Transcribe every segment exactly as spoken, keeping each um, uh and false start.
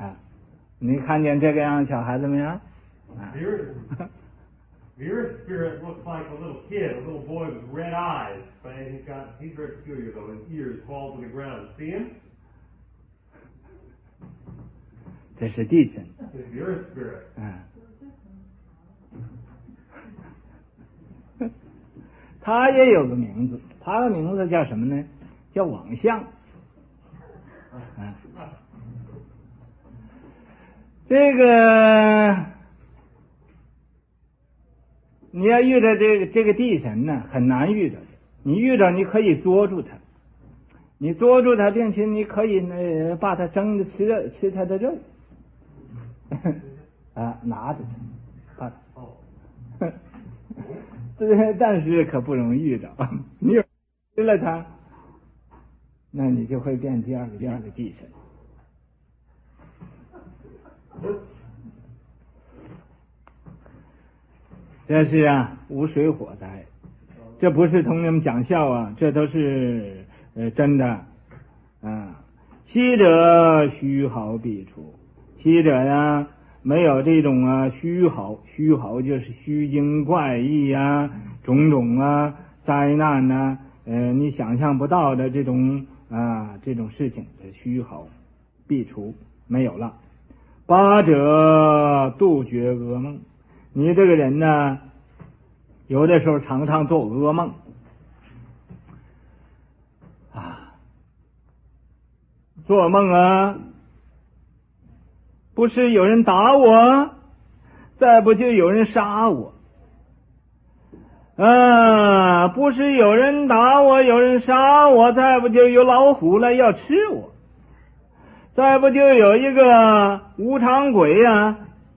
啊，你看见这个样小孩子没有？啊 Vera's spirit looks like a little kid, a little boy with red eyes, but he's got he's very peculiar though. His ears fall to the ground. See him? 这是地神。 It's Vera's spirit. 嗯，他也有个名字，他的名字叫什么呢？叫网相。嗯，这个你要遇到这个这个地神呢，很难遇到的。你遇到你可以捉住他，你捉住他，并且你可以呢把他蒸着吃肉，吃他的肉，啊，拿着他，把他。但是可不容易遇着，你有吃了它，那你就会变第二个第二个地神。这是啊无水火灾，这不是同你们讲笑啊，这都是呃真的啊。昔者虚毫必除，昔者呀。没有这种啊虚毫，虚毫就是虚惊怪异啊，种种啊灾难呐、啊，呃，你想象不到的这种啊这种事情，虚毫必除，没有了。八者杜绝噩梦，你这个人呢，有的时候常常做噩梦啊，做梦啊。不是有人打我，再不就有人杀我，啊，不是有人打我，有人杀我，再不就有老虎来要吃我，再不就有一个无常鬼呀、啊，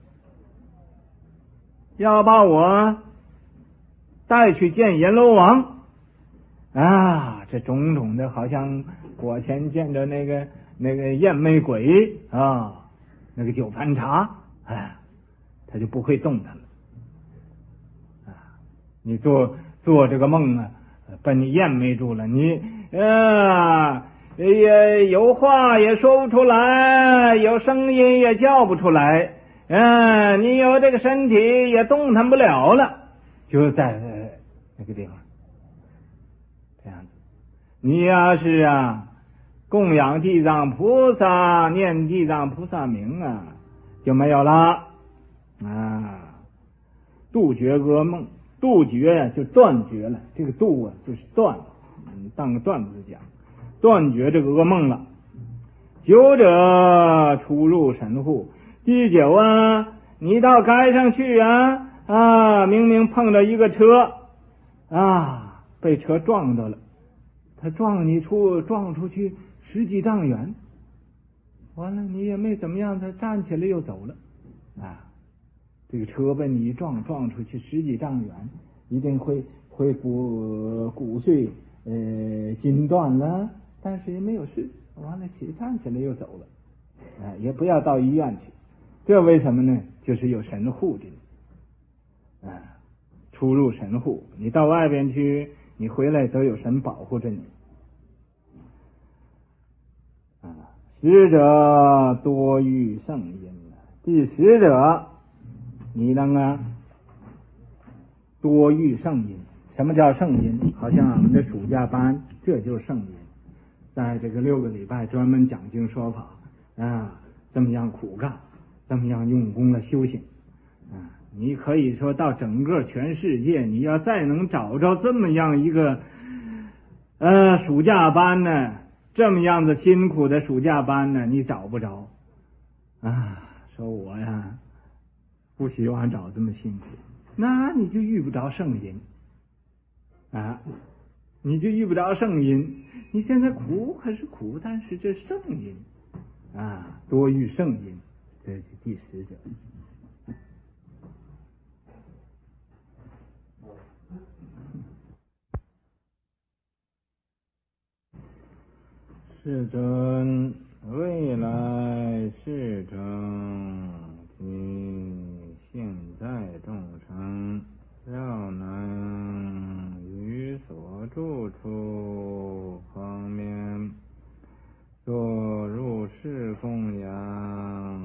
要把我带去见阎罗王啊，这种种的，好像我前见着那个那个艳媚鬼啊。那个九盘茶，哎，他就不会动弹了。啊，你做做这个梦啊，把你艳媚住了，你啊也有话也说不出来，有声音也叫不出来，嗯、啊，你有这个身体也动弹不了了，就在、呃、那个地方，这样子。你要是啊。供养地藏菩萨，念地藏菩萨名啊，就没有了啊。杜绝噩梦，杜绝呀、啊、就断绝了，这个杜啊就是断，嗯，当个断字讲，断绝这个噩梦了。九者出入神户，第九啊，你到街上去啊啊，明明碰到一个车啊，被车撞到了，他撞你出撞出去。十几丈远，完了你也没怎么样，他站起来又走了，啊，这个车被你一撞撞出去十几丈远，一定会会骨骨碎呃筋断了，但是也没有事，完了起站起来又走了，啊，也不要到医院去，这为什么呢？就是有神护着你，啊，出入神护，你到外边去，你回来都有神保护着你。十者多遇圣因，第十者，你能啊多遇圣因。什么叫圣因？好像我们的暑假班，这就是圣因。在这个六个礼拜专门讲经说法啊，这么样苦干，这么样用功的修行啊，你可以说到整个全世界，你要再能找着这么样一个呃暑假班呢。这么样子辛苦的暑假班呢，你找不着啊？说我呀，不希望找这么辛苦，那你就遇不着圣因啊，你就遇不着圣因。你现在苦可是苦，但是这圣因啊，多遇圣因，这是第十者。世尊，未来世中，及现在众生，要能于所住处方面，作如是供养，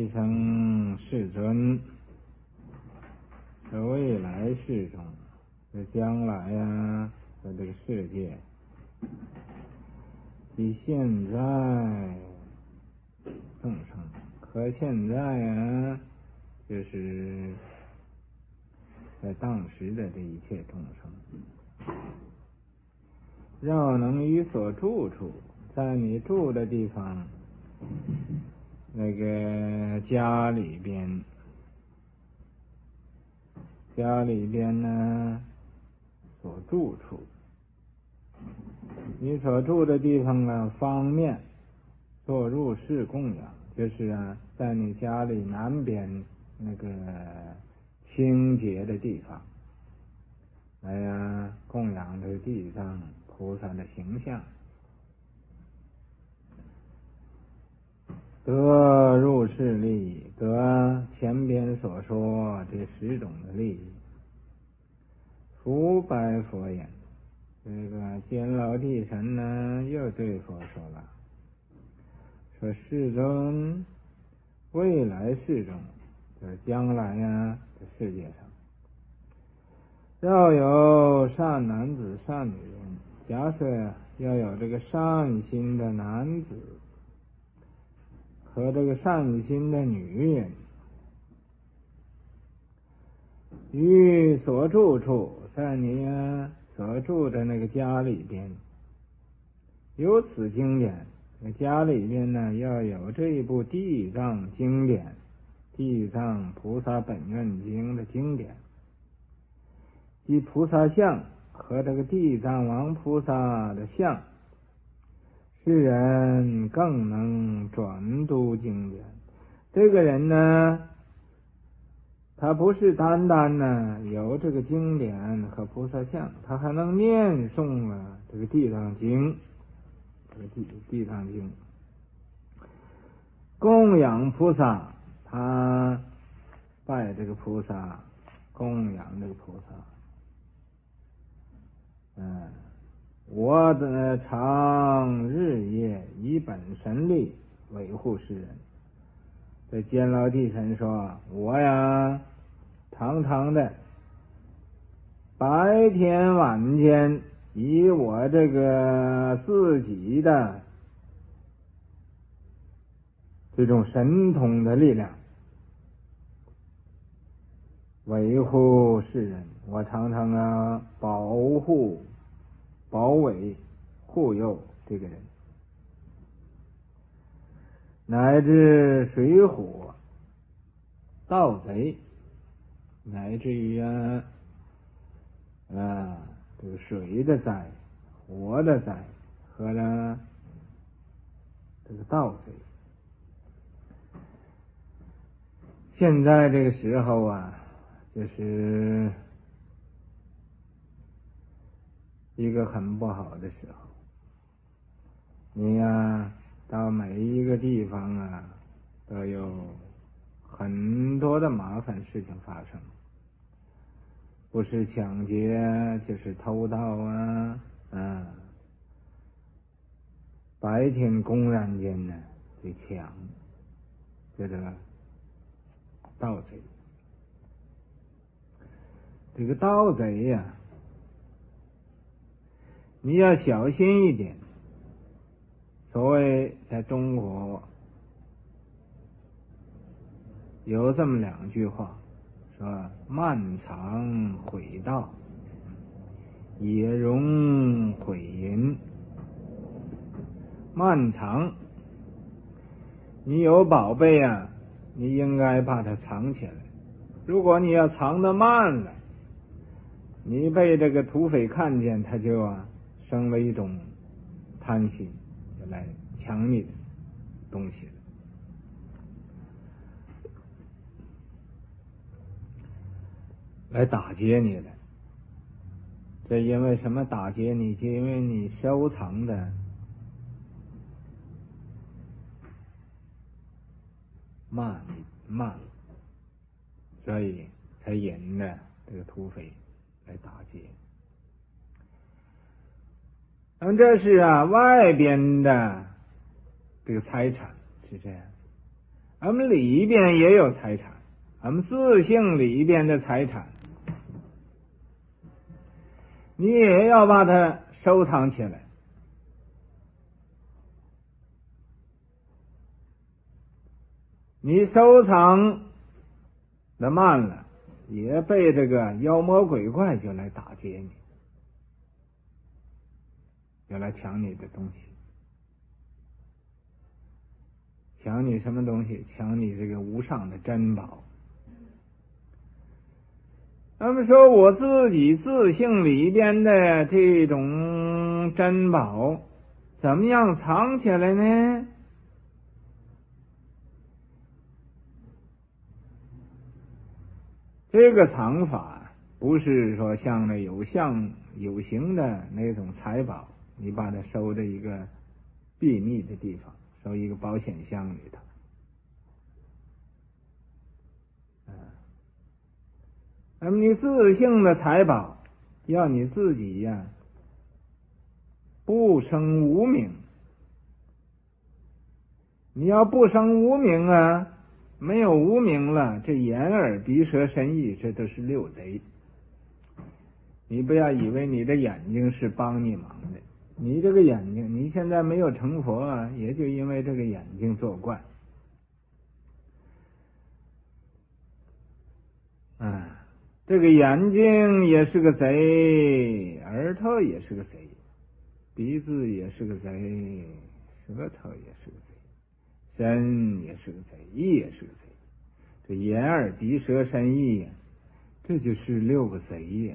一声世尊，是未来世中，是将来呀的这个世界，比现在众生，可现在呀，就是在当时的这一切众生，若能于所住处，在你住的地方，那个家里边，家里边呢，所住处，你所住的地方啊，方面做入室供养，就是啊，在你家里南边那个清洁的地方，来呀供养这个地藏菩萨的形象，得入室利益，得前边所说这十种的利益。福白佛言，这个监牢地神呢又对佛说了，说世尊，未来世中，就是将来呀这世界上，要有善男子善女人，假设要有这个善心的男子和这个善心的女人，于所住处，在你啊所住的那个家里边，有此经典，家里边呢要有这一部地藏经典，地藏菩萨本愿经的经典，即菩萨像和这个地藏王菩萨的像，世人更能转读经典。这个人呢，他不是单单呢有这个经典和菩萨像，他还能念诵了这个地藏经，这个地地藏经供养菩萨，他拜这个菩萨，供养这个菩萨。嗯，我的常日夜以本神力维护世人。这监牢地神说，我呀常常的白天晚间以我这个自己的这种神通的力量维护世人，我常常啊保护保卫护佑这个人，乃至水火盗贼，乃至于啊啊这个水的灾、火的灾和呢这个盗贼。现在这个时候啊，就是一个很不好的时候，你呀、啊、到每一个地方啊都有很多的麻烦事情发生，不是抢劫就是偷盗啊，啊，白天公然间呢去抢这个盗贼。这个盗贼呀、啊，你要小心一点。所谓在中国有这么两句话，说漫藏毁盗，也容毁淫。漫藏，你有宝贝啊，你应该把它藏起来。如果你要藏得慢了，你被这个土匪看见，他就啊生了一种贪心，就来抢你的东西了。来打劫你了。这因为什么打劫你？就因为你收藏的慢慢，所以才引的这个土匪来打劫。那么这是啊外边的这个财产是这样， 俺们里边也有财产，俺们自性里边的财产，你也要把它收藏起来。你收藏的慢了，也被这个妖魔鬼怪就来打劫你，就来抢你的东西。抢你什么东西？抢你这个无上的珍宝。那么说我自己自性里边的这种珍宝怎么样藏起来呢？这个藏法不是说像那有相有形的那种财宝，你把它收在一个秘密的地方，收一个保险箱里头。那么你自性的财宝，要你自己呀、啊，不生无名。你要不生无名啊，没有无名了，这眼耳鼻舌身意，这都是六贼。你不要以为你的眼睛是帮你忙的，你这个眼睛，你现在没有成佛啊，也就因为这个眼睛作怪。啊。这个眼睛也是个贼，耳朵也是个贼，鼻子也是个贼，舌头也是个贼，身也是个贼，意也是个贼。这眼耳鼻舌身意呀，这就是六个贼呀。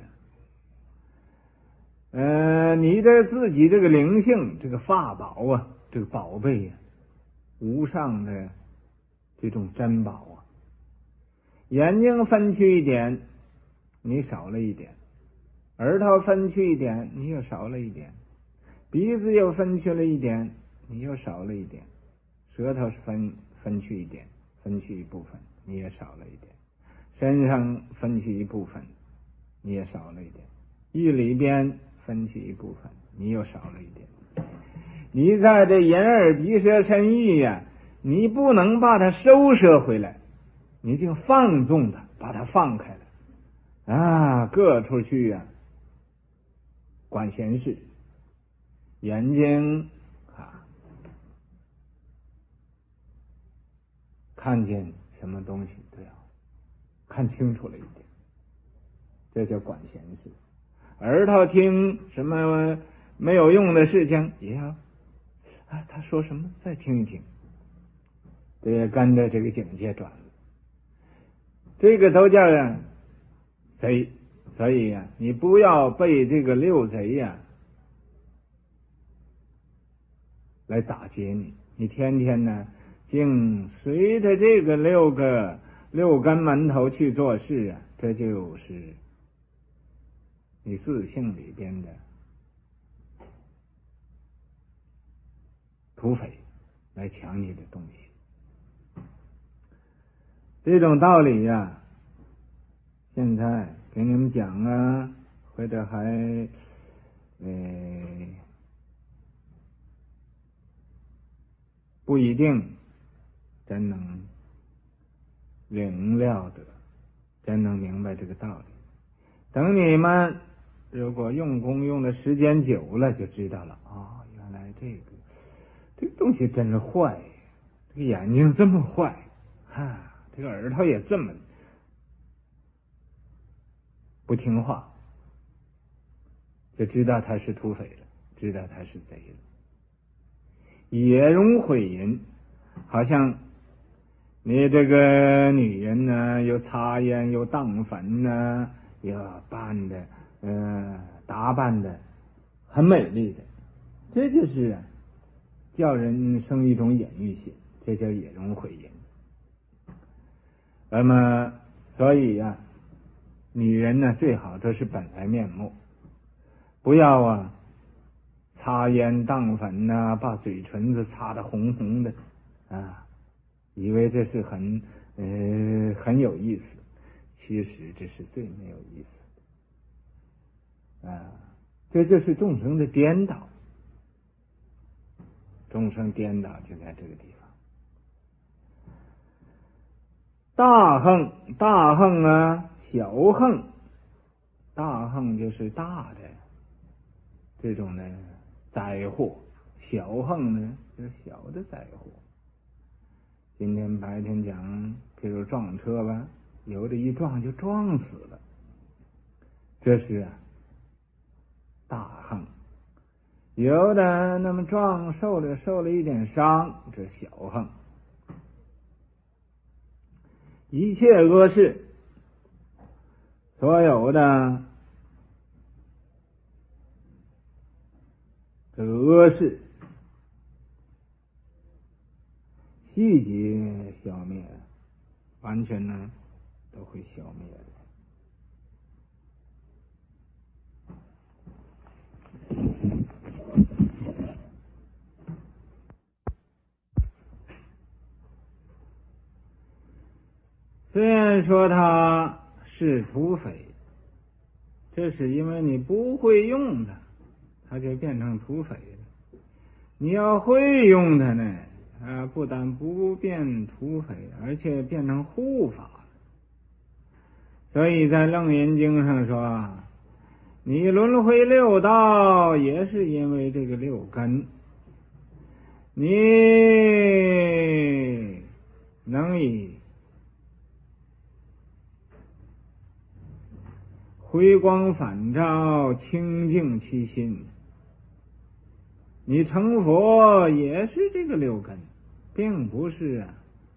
呃，你的自己这个灵性，这个法宝啊，这个宝贝呀，无上的这种珍宝啊，眼睛分去一点，你少了一点；耳朵分去一点，你又少了一点；鼻子又分去了一点，你又少了一点；舌头分分去一点，分去一部分，你也少了一点；身上分去一部分，你也少了一点；意里边分去一部分，你又少了一点。你在这眼耳鼻舌身意呀，你不能把它收摄回来，你就放纵它，把它放开了。啊，各处去呀、啊，管闲事，眼睛啊，看见什么东西都要看清楚了一点，这叫管闲事。耳朵听什么没有用的事情，也要啊，他说什么再听一听，这也跟着这个境界转了，这个都叫贼。所以呀、啊，你不要被这个六贼呀、啊、来打劫你，你天天呢竟随着这个六个六根门头去做事啊，这就是你自性里边的土匪来抢你的东西。这种道理呀、啊，现在给你们讲啊，或者还呃不一定真能领了得，真能明白这个道理。等你们如果用功用的时间久了，就知道了啊、哦，原来这个这个东西真是坏，这个眼睛这么坏啊，这个耳朵也这么不听话，就知道他是土匪了，知道他是贼了。也容毁人，好像你这个女人呢，又擦烟又荡粉呢，又扮的呃打扮的很美丽的，这就是啊叫人生一种隐喻性，这叫也容毁人。那么所以呀、啊，女人呢最好都是本来面目，不要啊擦烟荡粉呐、啊，把嘴唇子擦得红红的啊，以为这是很呃很有意思，其实这是最没有意思的啊！这就是众生的颠倒，众生颠倒就在这个地方。 大横，大横啊，小横，大横就是大的这种的灾祸，小横呢就是小的灾祸。今天白天讲，譬如撞车吧，有的一撞就撞死了，这是啊大横；有的那么撞受了受了一点伤，这小横。一切恶事，所有的这个恶事，细节消灭，完全呢都会消灭的。虽然说它是土匪，这是因为你不会用它，它就变成土匪了。你要会用它呢，啊，不但不变土匪，而且变成护法。所以在《楞严经》上说，你轮回六道也是因为这个六根，你能以回光返照，清净其心。你成佛也是这个六根，并不是啊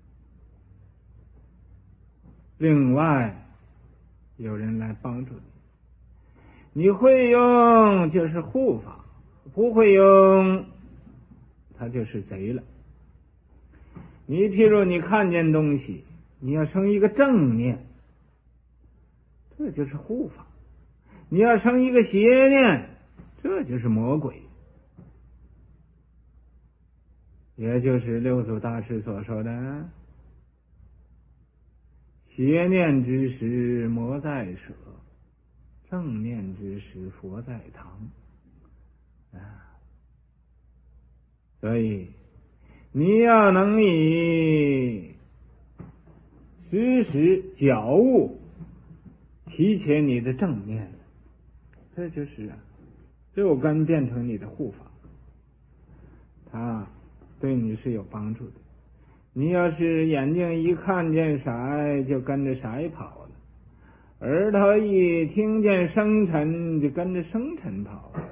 另外有人来帮助你。你会用就是护法，不会用他就是贼了。你譬如你看见东西，你要生一个正念，这就是护法；你要生一个邪念，这就是魔鬼。也就是六祖大师所说的邪念之时魔在舍，正念之时佛在堂啊。所以你要能以时时觉悟提起你的正念，这就是啊六根变成你的护法，它对你是有帮助的。你要是眼睛一看见色就跟着色跑了，耳朵一听见声尘就跟着声尘跑了，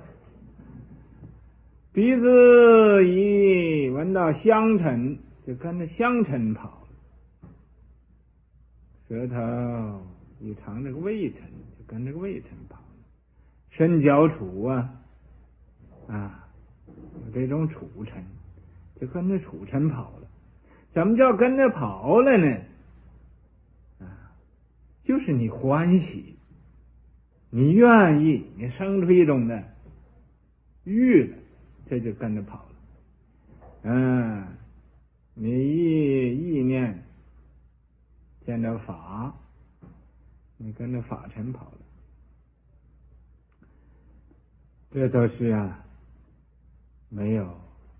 鼻子一闻到香尘就跟着香尘跑了，舌头一尝这个味尘就跟这个味尘跑了，身脚处啊啊有这种处尘就跟着处尘跑了。怎么叫跟着跑了呢？啊，就是你欢喜，你愿意，你生出一种的欲来，这就跟着跑了。嗯，你一意念见到法，你跟着法尘跑了，这都是啊没有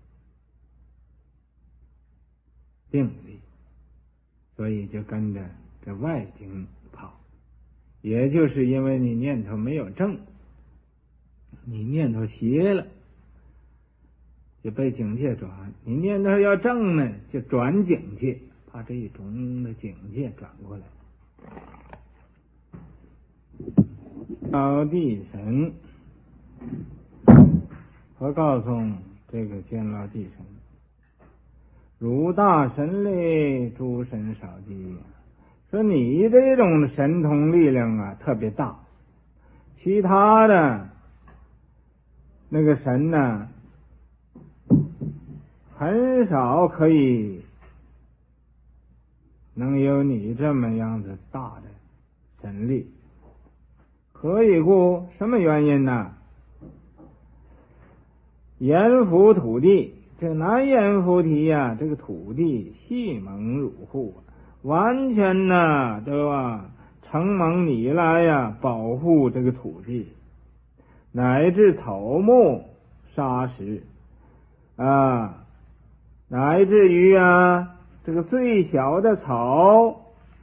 定力，所以就跟着这外境跑。也就是因为你念头没有正，你念头邪了，就被境界转；你念头要正呢，就转境界，把这一种的境界转过来。老地神，我告诉这个见老地神，汝大神力，诸神少敌。说你这种神通力量啊特别大，其他的那个神呢很少可以能有你这么样子大的神力。何以故？什么原因呢？阎浮土地，这个南阎浮提呀、啊，这个土地细蒙汝护，完全呢都啊承蒙你来呀、啊、保护这个土地，乃至草木沙石啊，乃至于啊这个最小的草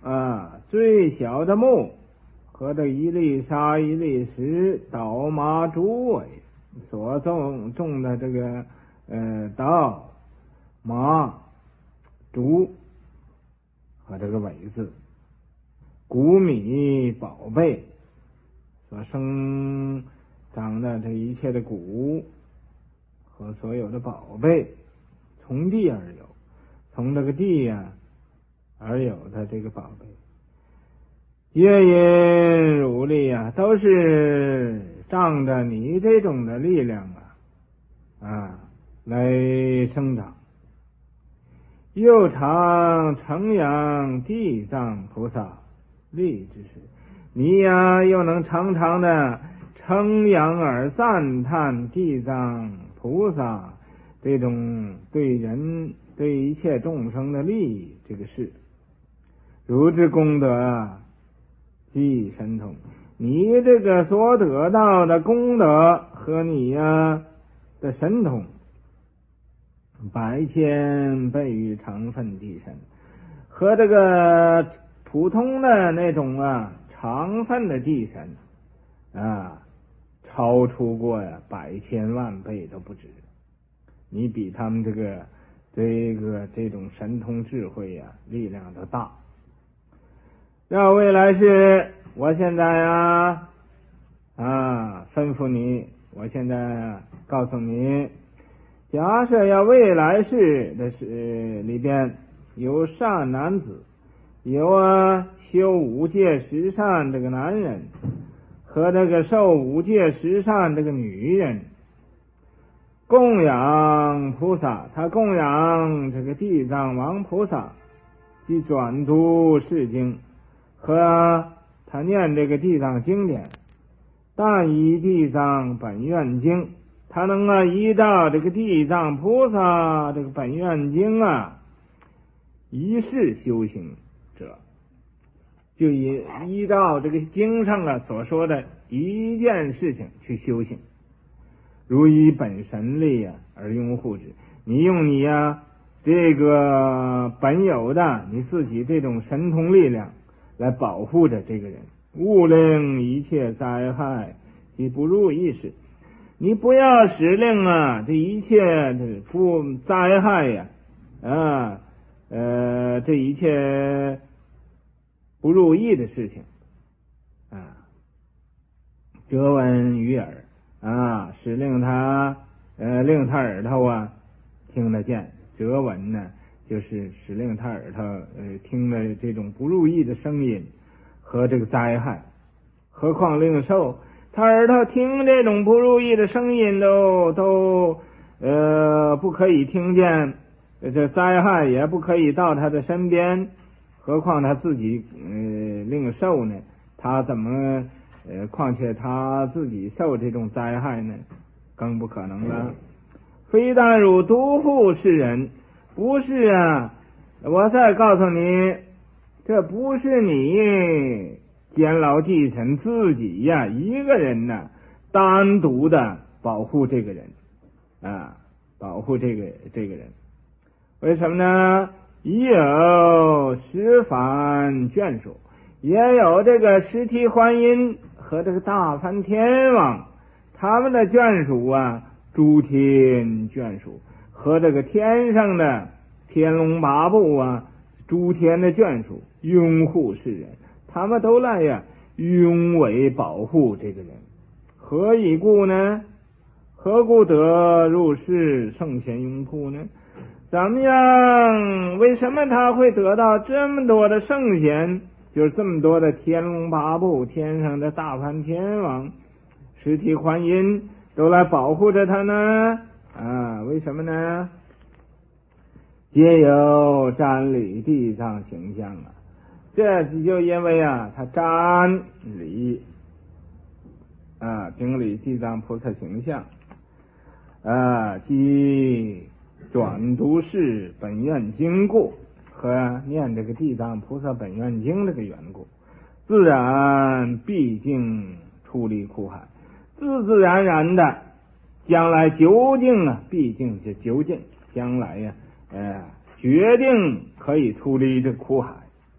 啊，最小的木和这一粒沙一粒石稻麻竹苇所种种的这个呃稻麻竹和这个苇字，谷米宝贝所生长的这一切的谷和所有的宝贝，从地而有，从这个地呀、啊、而有的这个宝贝，皆因如力啊，都是仗着你这种的力量啊啊来生长。又常承扬地藏菩萨力之时，你呀又能常常的称扬而赞叹地藏菩萨这种对人对一切众生的利益这个事，如之功德即神通，你这个所得到的功德和你呀的神通，百千倍于常分地神，和这个普通的那种啊常分的地神啊，超出过呀百千万倍都不止。你比他们这个这个这种神通智慧呀、啊、力量都大。要未来世，我现在呀啊吩咐你，我现在告诉你，假设要未来世的是里边有善男子，有啊修五戒十善这个男人和这个受五戒十善这个女人，供养菩萨，他供养这个地藏王菩萨，即转读释经和他念这个地藏经典，但以地藏本愿经，他能啊依照这个地藏菩萨这个本愿经啊一世修行者，就以依照这个经上啊所说的一件事情去修行，如以本神力啊而拥护之。你用你呀、啊、这个本有的你自己这种神通力量来保护着这个人，勿令一切灾害及不如意事。你不要使令啊这一切的不灾害呀 啊, 啊呃这一切不如意的事情啊折闻于耳啊，使令他呃令他耳朵啊听得见。折闻呢就是使令他耳朵呃听了这种不如意的声音和这个灾害，何况令受他耳朵听这种不如意的声音都都呃不可以听见，这灾害也不可以到他的身边，何况他自己呃令受呢？他怎么呃况且他自己受这种灾害呢？更不可能了。非但汝独护世人，不是啊，我再告诉你，这不是你监牢地神自己呀、啊、一个人呢、啊、单独的保护这个人啊，保护这个这个人。为什么呢？已有十番眷属，也有这个十提观音和这个大梵天王，他们的眷属啊，诸天眷属和这个天上的天龙八部啊，诸天的眷属拥护世人，他们都来呀拥围保护这个人。何以故呢？何故得入世圣贤拥护呢？怎么样？为什么他会得到这么多的圣贤，就是这么多的天龙八部，天上的大梵天王、十提观音都来保护着他呢？啊，为什么呢？皆有瞻礼地藏形象啊，这就因为啊，他瞻礼啊，顶礼地藏菩萨形象啊，即转读是本愿经故和念这个地藏菩萨本愿经这个缘故，自然毕竟出离苦海，自自然然的将来究竟啊，毕竟是究竟将来呀、啊，呃，决定可以出离这苦海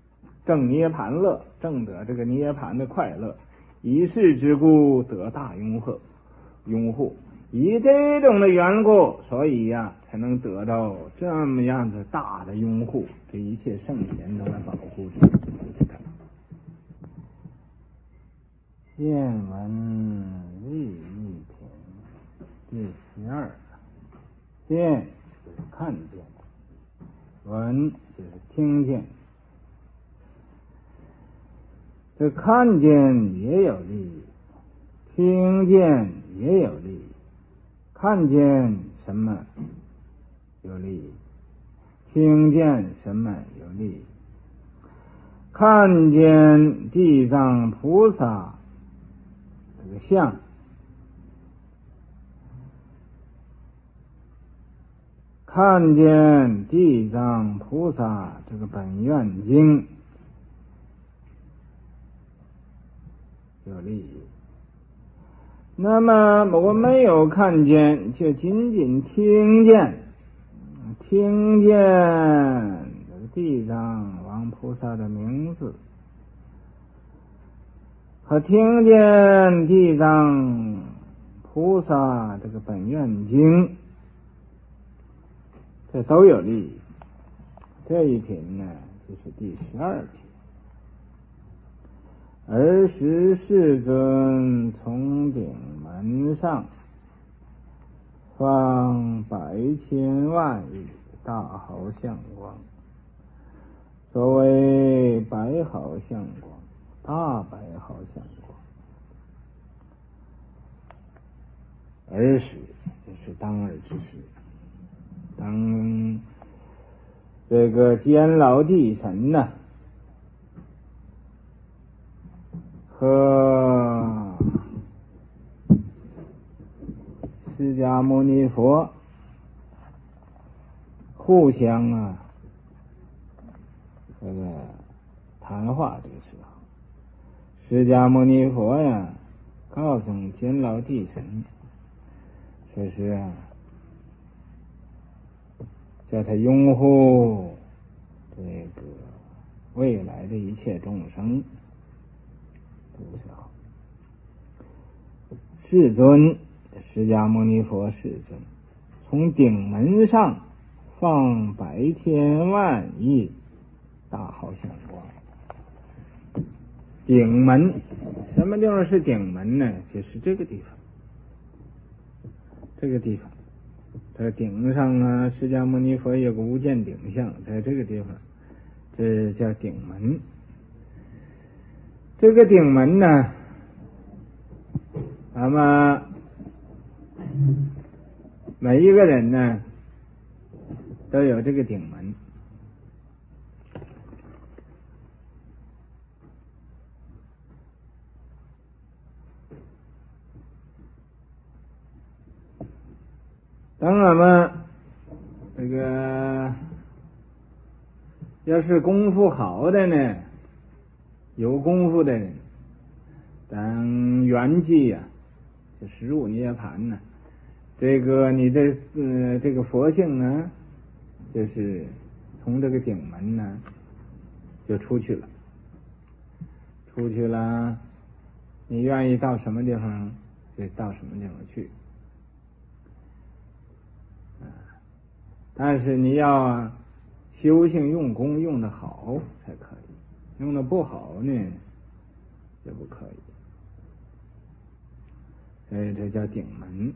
正涅盘乐，正得这个涅盘的快乐，以是之故得大拥护，拥护。以这种的缘故，所以呀、啊，才能得到这么样子大的拥护，这一切圣贤都来保护着他。见闻利益品第十二，见就是看见，闻就是听见。这看见也有利益，听见也有利益。看见什么有利益，听见什么有利益。看见地藏菩萨这个像，看见地藏菩萨这个本愿经有利益。那么我没有看见，就仅仅听见，听见地藏王菩萨的名字，和听见地藏菩萨这个本愿经，这都有利益。这一品呢，就是第十二品。尔时世尊从顶门上放百千万亿大好相光，所谓百好相光，大百好相光。尔时就是当尔之时，当这个监牢地神呢、啊和释迦牟尼佛互相啊这个谈话这个时候，释迦牟尼佛呀告诉监牢地神，说是啊叫他拥护这个未来的一切众生。世尊，释迦牟尼佛世尊，从顶门上放百千万亿大好相光。顶门，什么地方是顶门呢？就是这个地方，这个地方，在顶上啊，释迦牟尼佛有个无间顶像，在这个地方，这叫顶门。这个顶门呢，那么每一个人呢都有这个顶门。当我们这个要是功夫好的呢，有功夫的人，等圆寂呀、啊，就是入涅盘呢、啊，这个你的呃这个佛性呢，就是从这个顶门呢就出去了，出去了，你愿意到什么地方就到什么地方去。但是你要修行用功用得好才可以，用得不好呢就不可以。所以这叫顶门。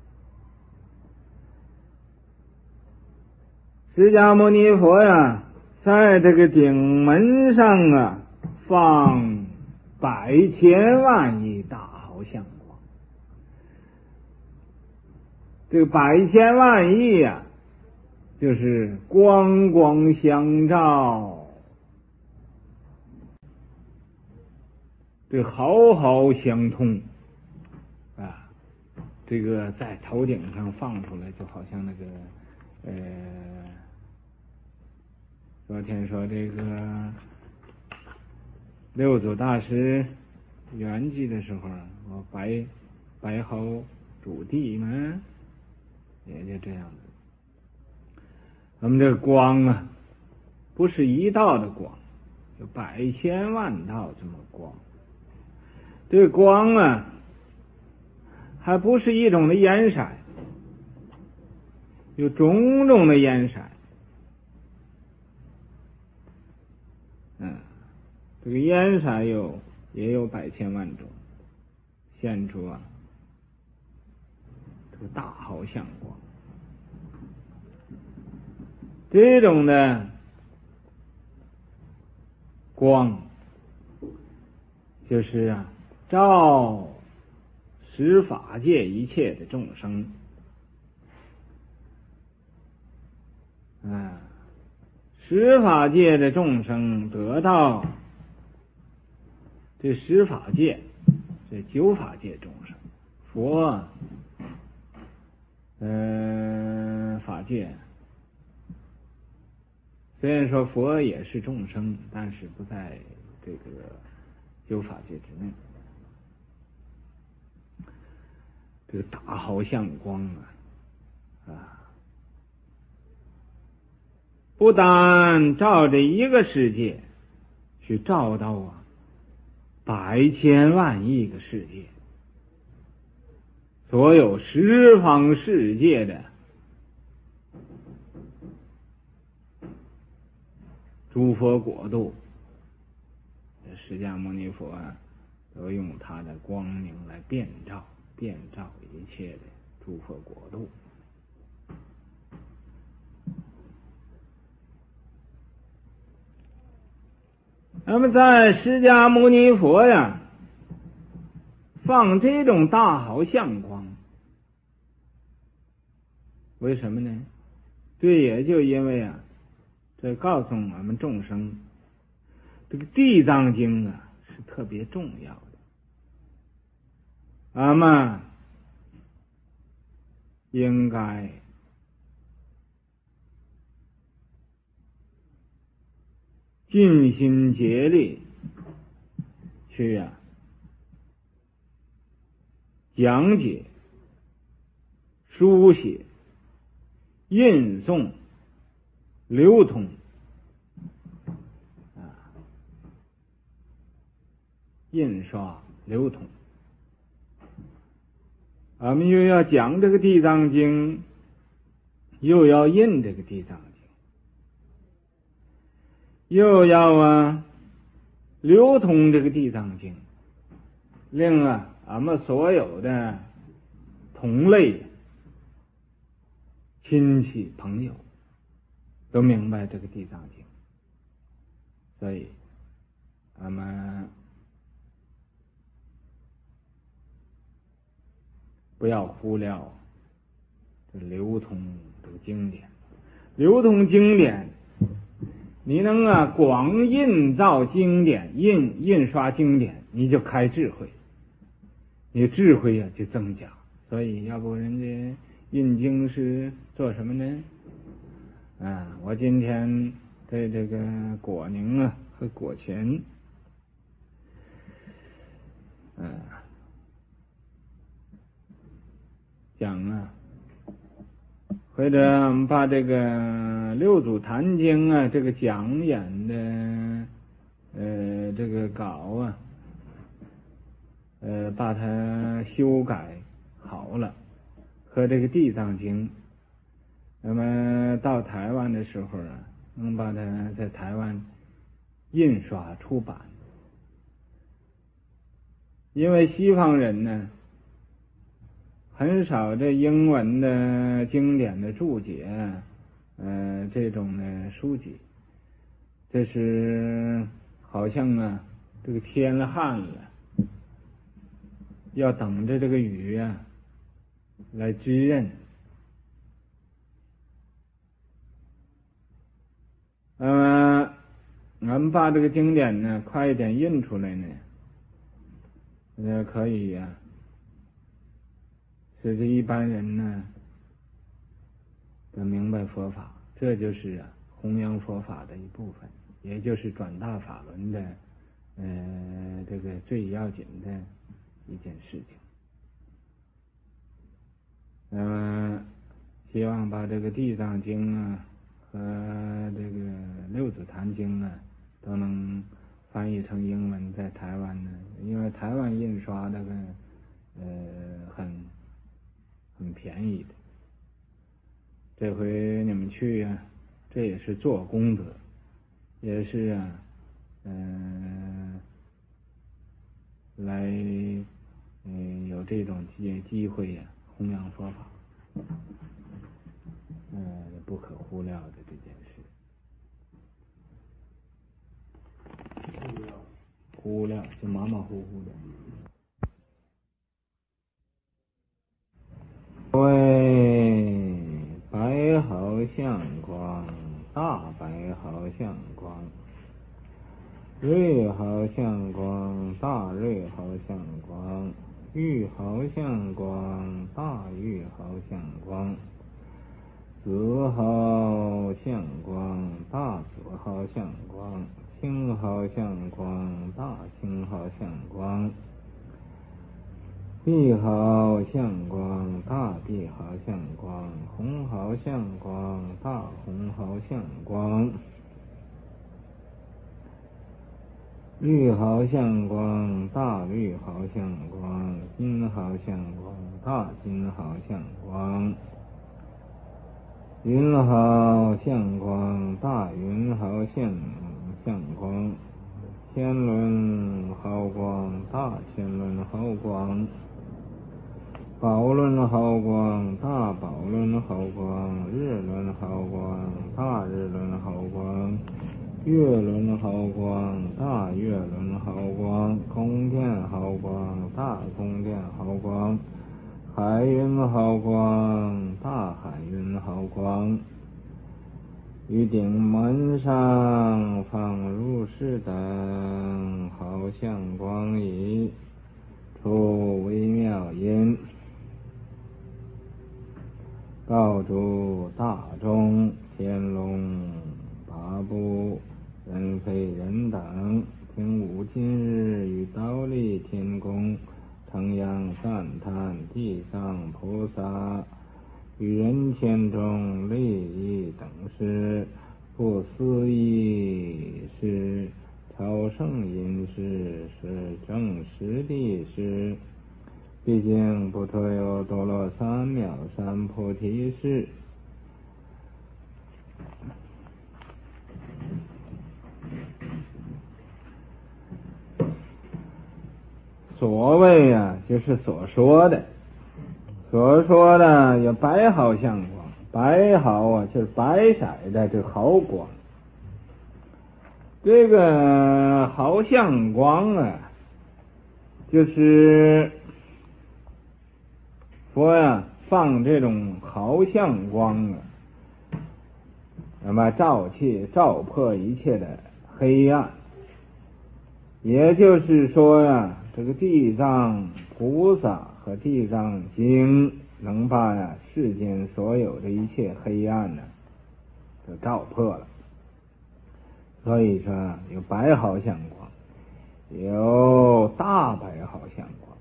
释迦牟尼佛呀，在这个顶门上啊放百千万亿大好相光。这个百千万亿呀、啊就是光光相照，这好好相通啊！这个在头顶上放出来，就好像那个呃，昨天说这个六祖大师圆寂的时候，我白白毫主地嘛，也就这样子。我们这个光啊，不是一道的光， 有百千万道这么光。这光啊，还不是一种的颜色，有种种的颜色。嗯，这个颜色有也有百千万种，现出啊这个大好相光。这种的光就是啊照十法界一切的众生啊，十法界的众生得到这十法界，这九法界众生，佛呃法界，虽然说佛也是众生，但是不在这个九法界之内。这个大好相光啊啊，不但照着一个世界，去照到啊百千万亿个世界，所有十方世界的诸佛国度，释迦牟尼佛啊，都用他的光明来遍照遍照一切的诸佛国度。那么在释迦牟尼佛呀放这种大好相光，为什么呢？这也就因为啊，这告诉我们众生，这个地藏经啊是特别重要的。俺们应该尽心竭力去啊讲解、书写、印诵、流通啊，印刷、流通。俺们又要讲这个地藏经，又要印这个地藏经，又要啊流通这个地藏经，令啊俺们所有的同类亲戚朋友都明白这个地藏经。所以俺们不要忽略这流通这个经典，流通经典，你能啊广印造经典，印印刷经典，你就开智慧，你智慧呀、啊、就增加。所以要不人家印经是做什么呢？啊，我今天在这个果宁啊和果前，啊。讲啊，或者我们把这个六祖坛经啊，这个讲演的呃这个稿啊，呃把它修改好了，和这个地藏经，那么到台湾的时候啊，能把它在台湾印刷出版，因为西方人呢。很少这英文的经典的注解，呃，这种的书籍，这是好像啊，这个天了旱了，要等着这个雨啊来滋润。呃，俺们把这个经典呢快一点印出来呢，呃，可以呀、啊。使这一般人呢都明白佛法，这就是啊弘扬佛法的一部分，也就是转大法轮的呃这个最要紧的一件事情。那么希望把这个地藏经啊和这个六祖坛经啊都能翻译成英文，在台湾呢，因为台湾印刷那个呃很很便宜的。这回你们去啊，这也是做功德，也是啊，嗯、呃，来嗯、呃、有这种机机会呀、啊，弘扬佛法，嗯、呃，不可忽略的这件事。忽略就马马虎虎的。喂，白毫相光，大白毫相光，瑞毫相光，大瑞毫相光，玉毫相光，大玉毫相光，紫毫相光，大紫毫相光，青毫相光，大青毫相光，碧毫相光，大碧毫相光，红毫相光，大红毫相光，绿毫相光，大绿毫相光，金毫相光，大金毫相光，云毫相光，大云毫相相光，天轮毫光，大天轮毫光，宝轮毫光，大宝轮毫光，日轮毫光，大日轮毫光，月轮毫光，大月轮毫光，宫殿毫光，大宫殿毫光，海云毫光，大海云毫光，于顶门上放入室等，毫相光矣。出微妙音，告诸大众，天龙八部，人非人等，听吾今日于忉利天宫，称扬赞叹地藏菩萨，与人天中利益等事，不思议事，超胜因事，是正实地事，毕竟不特有多罗三藐三菩提事。所谓啊，就是所说的，所说的有白毫相光，白毫啊就是白色的这毫光，这个毫相光啊，就是佛呀放这种毫相光啊，那么照去照破一切的黑暗，也就是说呀，这个地藏菩萨和地藏经能把呀世间所有的一切黑暗呢都照破了。所以说有白毫相光，有大白毫相光，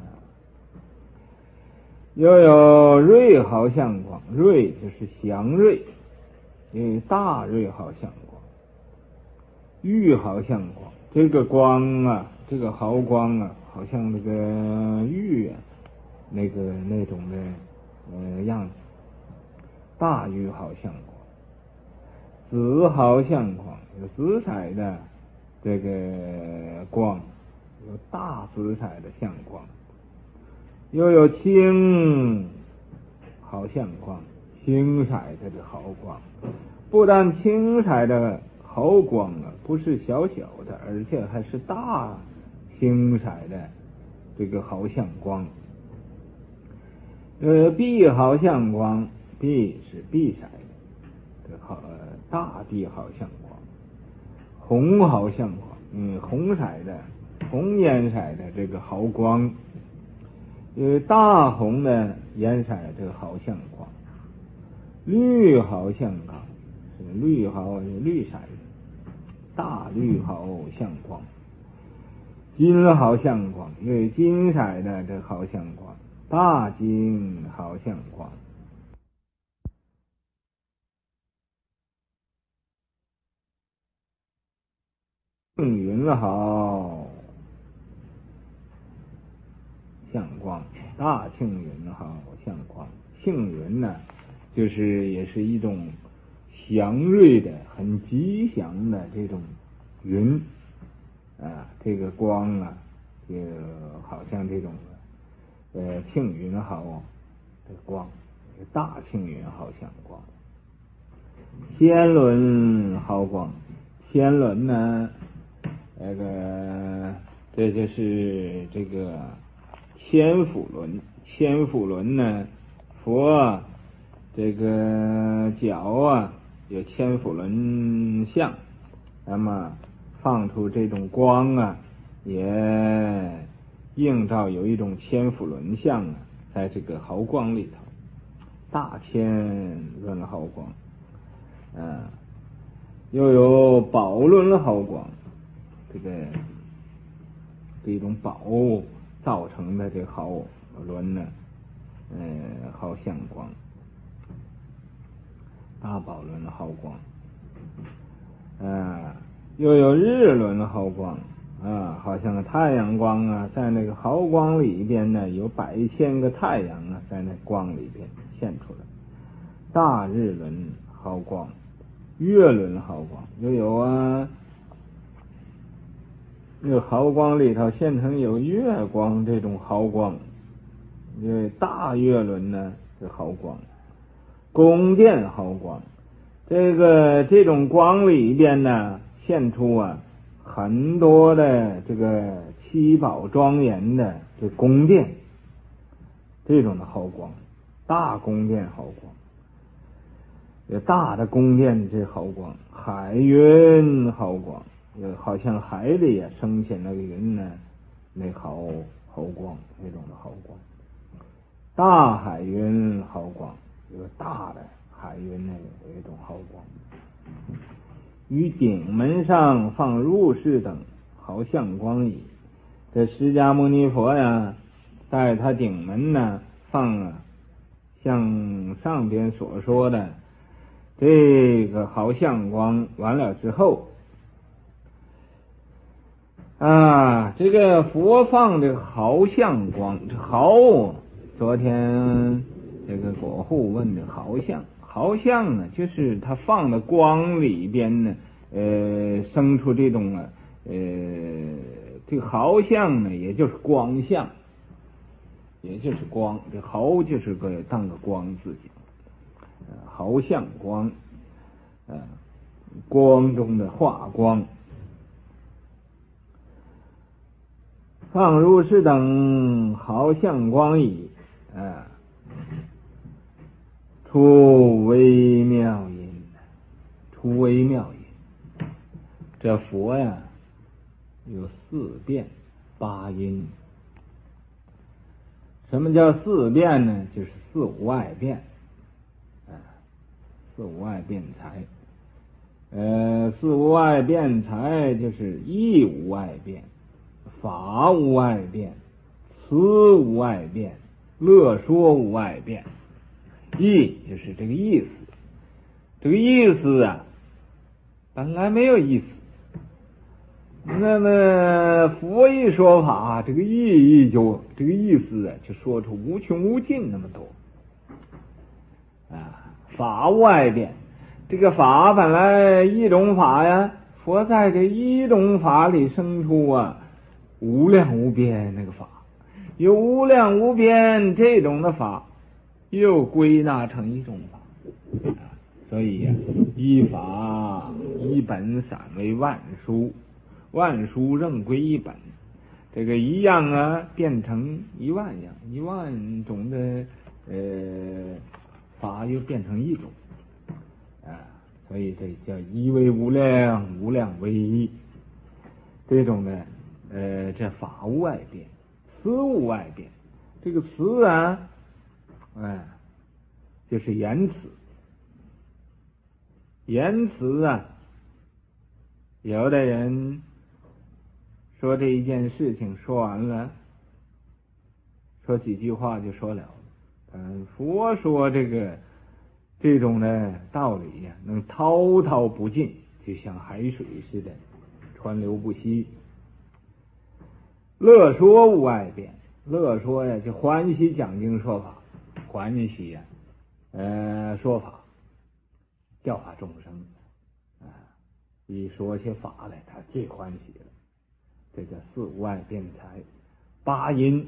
又有瑞毫相光，瑞就是祥瑞，有大瑞毫相光，玉毫相光，这个光啊，这个毫光啊，好像那个玉啊，那个那种的呃样子。大玉毫相光，紫毫相光，有紫彩的这个光，有大紫彩的相光，又有青毫相光，青色的这毫光，不但青色的毫光啊，不是小小的，而且还是大青色的这个毫相光。呃，碧毫相光，碧是碧色的，这好大碧毫相光。红毫相光，嗯，红色的红颜色的这个毫光，呃，大红的颜色这个毫相光。绿毫相光，是绿毫是绿色的，大绿毫相光。金毫相光，因为金色的这毫相光，大金毫相光。 庆云好相光，大庆云好相光。庆云呢，就是也是一种祥瑞的、很吉祥的这种云啊，这个光啊，就好像这种呃庆云好的光，大庆云好相光。仙轮好光，仙轮呢，那个这就是这个千府轮，千府轮呢，佛这个脚啊有千府轮相，那么放出这种光啊，也映照有一种千府轮相啊，在这个毫光里头，大千轮毫光。嗯，又有宝轮毫光，这个这种宝造成的这毫轮呢，呃，毫相光，大宝轮毫光，啊，又有日轮毫光啊，好像太阳光啊，在那个毫光里边呢，有百千个太阳啊，在那光里边现出来，大日轮毫光。月轮毫光又有啊，那个毫光里头现成有月光这种毫光，因为大月轮呢是毫光，宫殿毫光，这个这种光里边呢现出啊很多的这个七宝庄严的这宫殿，这种的毫光，大宫殿毫光。有大的宫殿这毫光，海云毫光，有好像海里也升起那个云呢，那毫毫光那种的毫光，大海云毫光，有大的海云那个有一种毫光，于顶门上放入室等毫相光矣。这释迦牟尼佛呀，在他顶门呢放啊，像上边所说的。这个毫相光完了之后啊，这个佛放这个毫相光，这毫，昨天这个果护问的毫相，毫相呢，就是他放的光里边呢，呃，生出这种啊，呃，这个毫相呢，也就是光相，也就是光，这毫就是个当个光字形。毫相光，呃，光中的化光，放入室等毫相光矣，啊，出微妙音，出微妙音。这佛呀，有四变八音。什么叫四变呢？就是四无碍变。四无碍辩才，呃，四无碍辩才就是义无碍辩、法无碍辩、慈无碍辩、乐说无碍辩。义就是这个意思，这个意思啊，本来没有意思。那么佛一说法，这个意义就这个意思啊，就说出无穷无尽那么多啊。法无碍辩，这个法本来一种法呀，佛在这一种法里生出啊无量无边那个法，有无量无边这种的法，又归纳成一种法，所以呀、啊，一法一本散为万殊，万殊任归一本，这个一样啊变成一万样，一万种的呃。法又变成一种啊，所以这叫一为无量，无量为一。这种呢，呃，这法无碍辩，词无碍辩。这个词啊，哎，就是言辞。言辞啊，有的人说这一件事情说完了，说几句话就说了。嗯，佛说这个这种的道理呀、啊，能滔滔不尽，就像海水似的川流不息。乐说无碍辩，乐说呀就欢喜讲经说法，欢喜呀呃说法，教化众生啊，一说起法来他最欢喜了。这叫四无碍辩才。八音，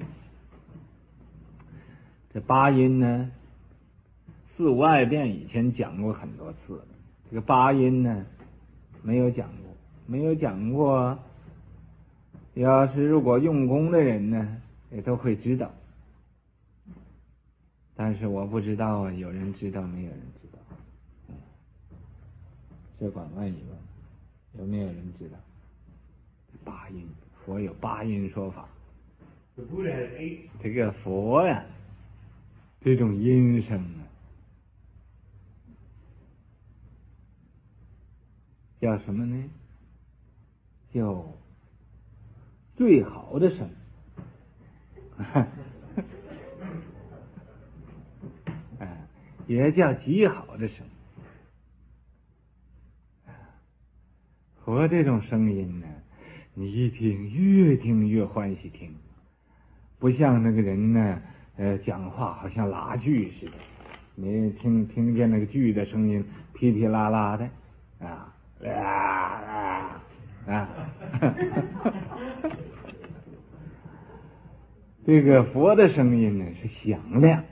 这八音呢，四无碍辩以前讲过很多次了，这个八音呢没有讲过，没有讲过。要是如果用功的人呢，也都会知道，但是我不知道啊，有人知道没有人知道？嗯，这管问一问，有没有人知道？八音，佛有八音说法。 The Buddha has eight. 这个佛呀，这种音声啊，叫什么呢？叫最好的声，哎，也叫极好的声。佛这种声音呢，你一听越听越欢喜听，不像那个人呢，呃，讲话好像拉锯似的，你听听见那个锯的声音噼噼啦啦的，啊啊啊啊！这个佛的声音呢是响亮、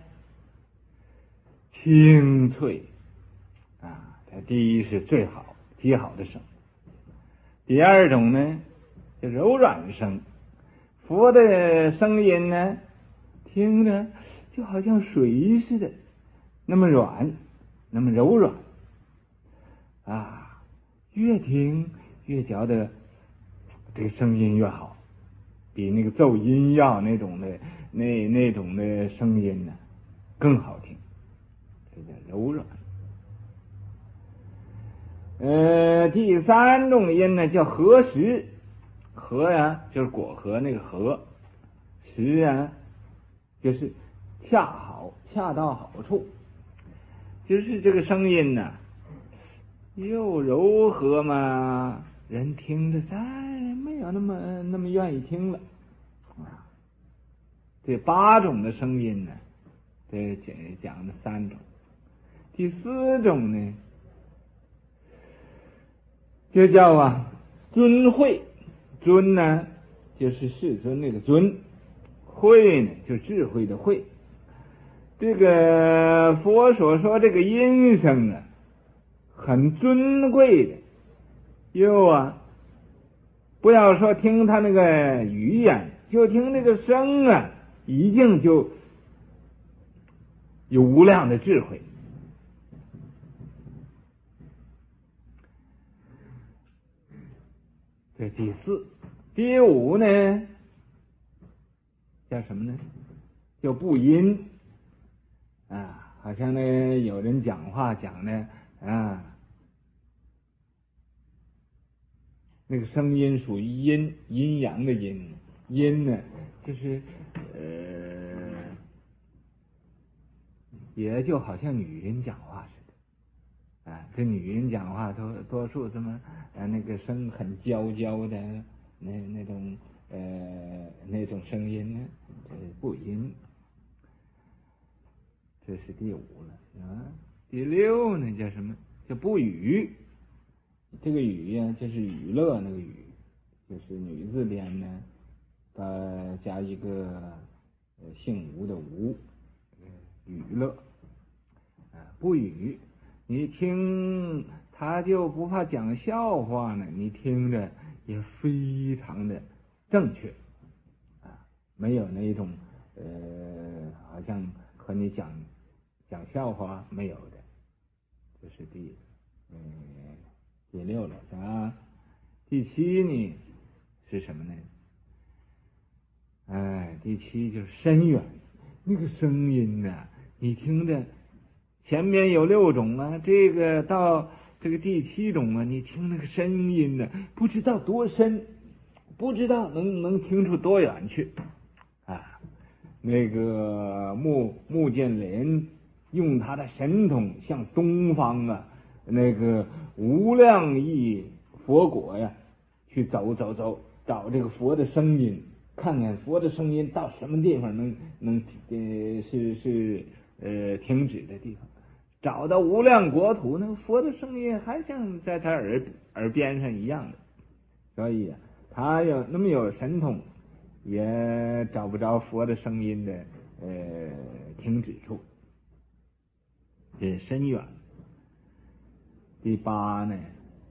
清脆啊，它第一是最好、极好的声。第二种呢，就柔软声。佛的声音呢，听着就好像水似的，那么软，那么柔软啊，越听越觉得这个声音越好。比那个奏音药那种的那那种的声音呢更好听，这叫柔软。呃，第三种音呢叫和实，和呀就是果核那个和，实啊就是恰好恰到好处，就是这个声音呢又柔和嘛，人听着再没有那么那么愿意听了啊。这八种的声音呢，这讲讲了三种。第四种呢，就叫啊尊慧。尊呢就是世尊那个尊，慧呢就智慧的慧。这个佛所说这个音声啊，很尊贵的。又啊，不要说听他那个语言，就听那个声啊，已经就有无量的智慧。这第四。第五呢叫什么呢？叫不音啊，好像呢有人讲话讲的啊，那个声音属于阴阴阳的阴，阴呢就是呃，也就好像女人讲话似的啊，这女人讲话多多数什么啊，那个声很娇娇的那那种呃那种声音呢，这是不音。这是第五了啊。第六呢叫什么？叫不语。这个语呀，就是娱乐那个语，就是女字边呢，呃，加一个呃姓吴的吴，娱乐啊，不语。你听他就不怕讲笑话呢，你听着也非常的正确啊，没有那种呃，好像和你讲讲笑话没有的。这是第嗯。第六了啊。第七呢是什么呢？哎，第七就是深远，那个声音呢，你听着，前面有六种啊，这个到这个第七种啊，你听那个声音呢，不知道多深，不知道能能听出多远去啊。那个穆穆建连用他的神通向东方啊，那个无量亿佛国呀去走走走，找这个佛的声音，看看佛的声音到什么地方能能呃是是呃停止的地方。找到无量国土，那佛的声音还像在他耳耳边上一样的，所以啊，他有那么有神通，也找不着佛的声音的呃停止处，这是深远。第八呢，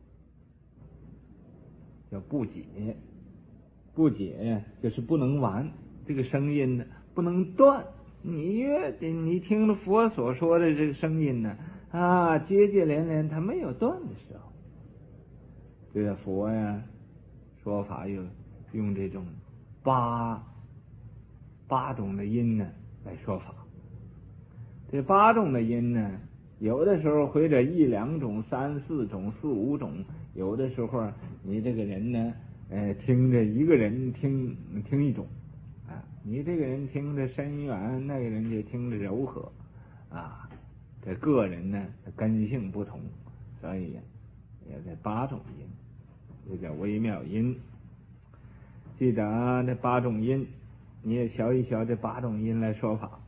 叫不解，不解就是不能完，这个声音呢不能断。你越你听了佛所说的这个声音呢，啊，接接连连，它没有断的时候。这个佛呀，说法有用这种八八种的音呢来说法。这八种的音呢，有的时候或者一两种、三四种、四五种，有的时候你这个人呢，呃，听着一个人听听一种。你这个人听着深远，那个人就听着柔和，啊，这个人呢根性不同，所以也这八种音，这叫微妙音。记得这八种音，你也学一学这八种音来说法。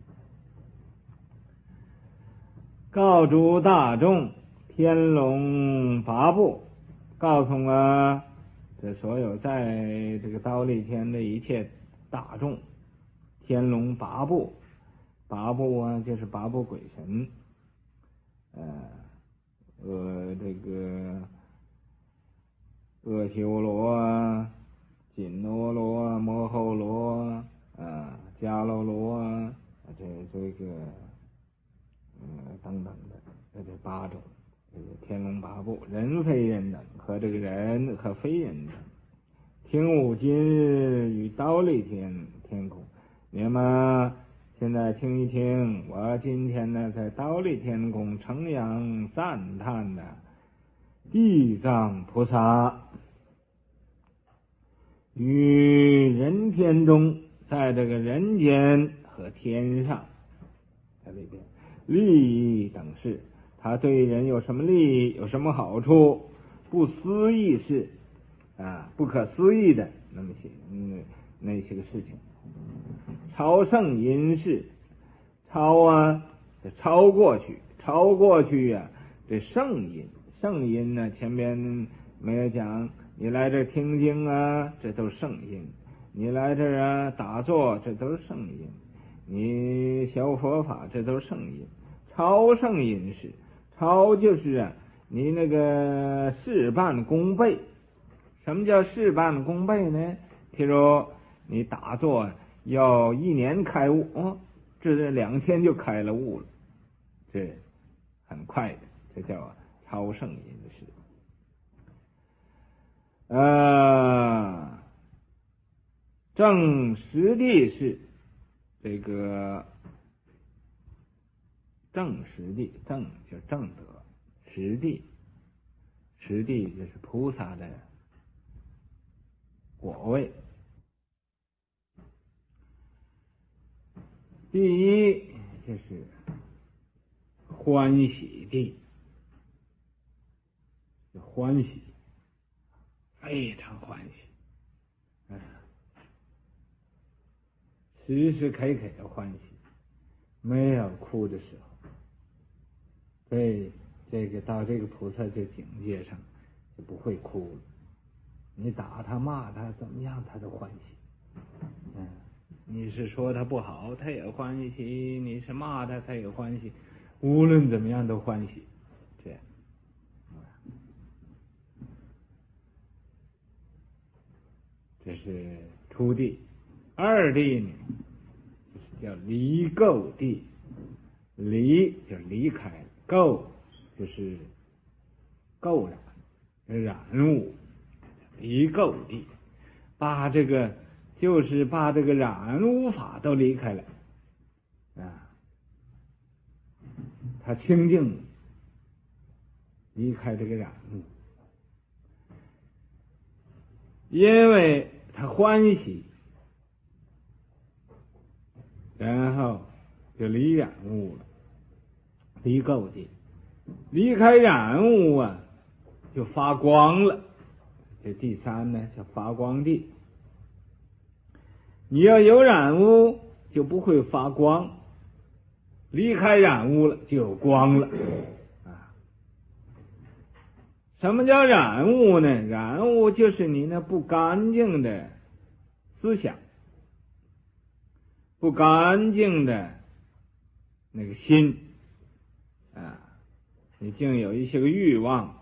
告诸大众，天龙八部，告诉啊这所有在这个忉利天的一切大众，天龙八部，八部啊就是八部鬼神，呃呃这个阿修罗啊、紧罗罗啊、摩吼罗啊、啊迦楼罗啊，这这个呃等等的，这这八种，这个天龙八部，人非人等和这个人和非人等。听吾今日与忉利天天空，你们现在听一听，我今天呢在忉利天宫称扬赞叹的地藏菩萨，于人天中，在这个人间和天上，在这边利益等事，他对人有什么利益，有什么好处，不思议事。啊，不可思议的那么些嗯那些个事情，超胜因事，超啊，超过去，超过去呀、啊，这圣因，圣因呢，前边没有讲，你来这听经啊，这都是圣因；你来这啊打坐，这都是圣因；你学佛法，这都是圣因。超胜因事，超就是啊，你那个事半功倍。什么叫事半功倍呢？譬如你打坐要一年开悟，哦，这两天就开了悟了，这很快的，这叫超胜因事。呃，正实地是这个正实地，正就正德，实地，实地就是菩萨的果位。第一就是欢喜地，欢喜，非常欢喜，嗯，时时刻刻的欢喜，没有哭的时候。对，这个到这个菩萨这境界上就不会哭了。你打他骂他怎么样他都欢喜，嗯，你是说他不好他也欢喜，你是骂他他也欢喜，无论怎么样都欢喜，这样。这是初地。二地呢叫离垢地，离就是离开，垢就是垢染染物，离垢地，把这个就是把这个染污法都离开了啊，他清净离开这个染污，因为他欢喜，然后就离染污了，离垢地，离开染污啊就发光了， 这第三呢叫发光地。你要有染污就不会发光，离开染污了就有光了啊。什么叫染污呢？染污就是你那不干净的思想，不干净的那个心啊，你竟有一些个欲望，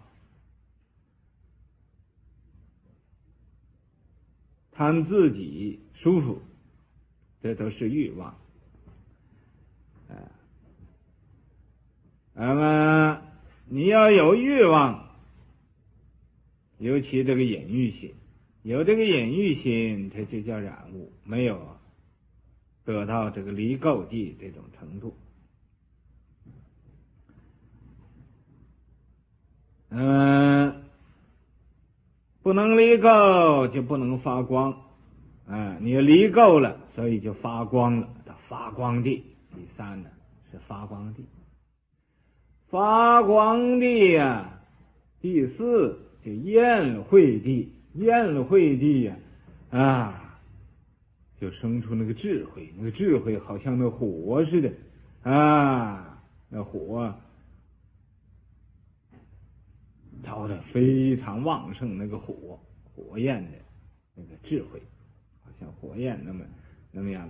贪自己舒服，这都是欲望啊。那么你要有欲望，尤其这个隐欲心，有这个隐欲心，这就叫染污，没有得到这个离垢地这种程度。嗯、呃，不能离垢就不能发光啊！你离垢了，所以就发光了，叫发光地。第三呢是发光地，发光地呀、啊。第四就宴会地，宴会地呀 啊, 啊，就生出那个智慧，那个智慧好像那火似的啊，那火着的非常旺盛，那个火火焰的那个智慧，好像火焰那么那么样。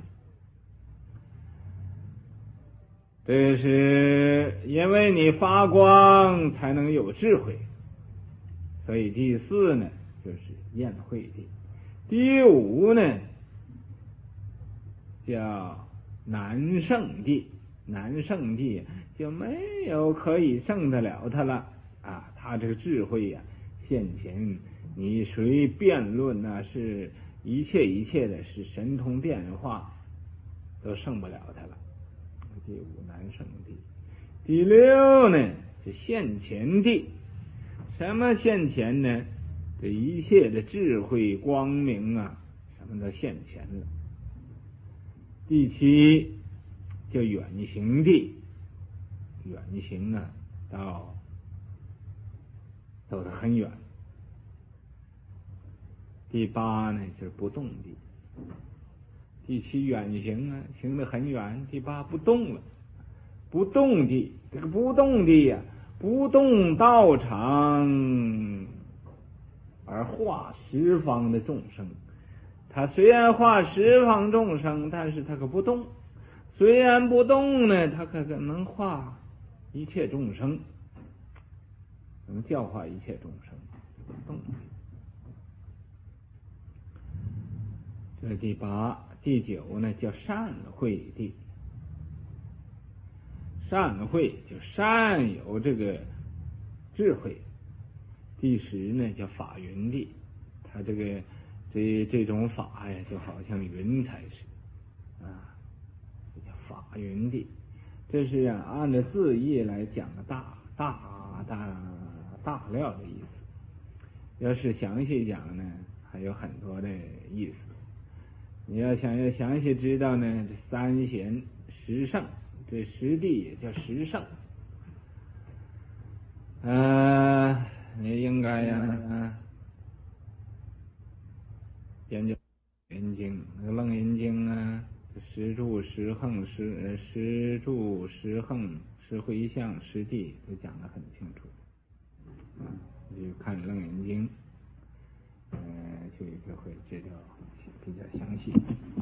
这是因为你发光才能有智慧，所以第四呢就是宴会地。第五呢叫难胜地，难胜地就没有可以胜得了他了啊！他这个智慧呀、啊，现前你随辩论呢、啊，是一切一切的是神通变化，都胜不了他了。第五难胜地。第六呢是现前地。什么现前呢？这一切的智慧光明啊，什么都现前了。第七叫远行地，远行啊，到走得很远。第八呢就是不动地。第七远行啊，行得很远。第八不动了，不动地。这个不动地呀、啊，不动道场而化十方的众生。他虽然化十方众生，但是他可不动。虽然不动呢，他可能化一切众生，能教化一切众生。不动。这是第八。第九呢叫善慧地，善慧就善有这个智慧。第十呢叫法云地，他这个这这种法呀，就好像云彩似的啊，这叫法云地。这是啊按照字义来讲的大大大大料的意思。要是详细讲呢，还有很多的意思。你要想要详细知道呢，这三贤十圣，这十地也叫十圣。呃，你应该呀、啊，研究《楞严经》，那个《楞严经》啊，十住、十横、十十住、十横、十回向、十地都讲得很清楚。啊，你就看《楞严经》，呃，就就会知道比较详细。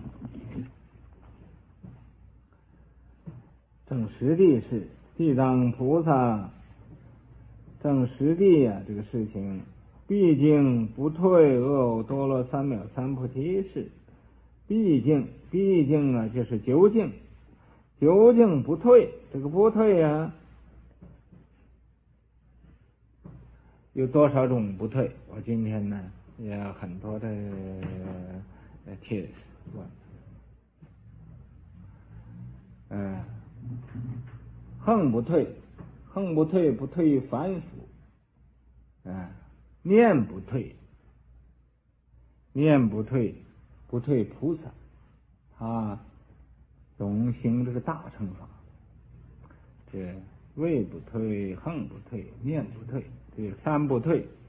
正十地是地藏菩萨正十地呀、啊，这个事情毕竟不退恶多罗三藐三菩提是，毕竟毕竟啊就是究竟，究竟不退，这个不退呀、啊，有多少种不退？我今天呢也有很多的呃帖子问，嗯、呃，横不退，横不退不退凡夫，啊、呃，念不退，念不退不退菩萨，他总行这个大乘法，这位不退，横不退，念不退，这三不退。